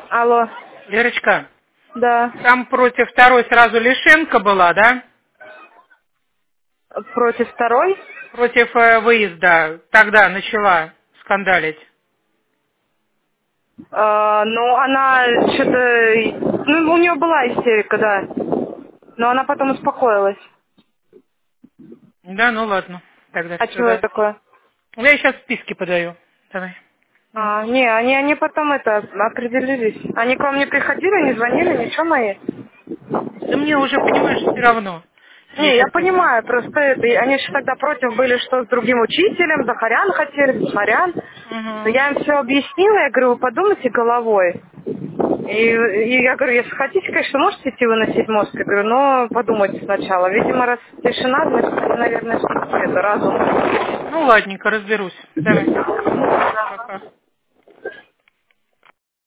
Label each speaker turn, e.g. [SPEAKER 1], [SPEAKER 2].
[SPEAKER 1] Алло.
[SPEAKER 2] Верочка,
[SPEAKER 1] Да.
[SPEAKER 2] там против второй сразу Лишенко была, да?
[SPEAKER 1] Против второй?
[SPEAKER 2] Против выезда. Тогда начала скандалить.
[SPEAKER 1] Ну, она что-то... Ну, у нее была истерика, да. Но она потом успокоилась.
[SPEAKER 2] Да, ну ладно. Тогда
[SPEAKER 1] А
[SPEAKER 2] все,
[SPEAKER 1] чего
[SPEAKER 2] да.
[SPEAKER 1] такое?
[SPEAKER 2] Я сейчас списки подаю. Давай.
[SPEAKER 1] Не, они потом определились. Они к вам не приходили, не звонили, ничего мои?
[SPEAKER 2] Да мне уже, понимаешь, все равно.
[SPEAKER 1] Не, я
[SPEAKER 2] Если ты...
[SPEAKER 1] понимаю, просто они же тогда против были, что с другим учителем, Захарян хотели, Захарян. Но
[SPEAKER 2] Угу.
[SPEAKER 1] я им все объяснила, я говорю, вы подумайте головой. И я говорю, если хотите, конечно, можете идти выносить мозг. Я говорю, но подумайте сначала. Видимо, раз тишина, значит, наверное, что-то это разум.
[SPEAKER 2] Ну, ладненько, разберусь. Давай.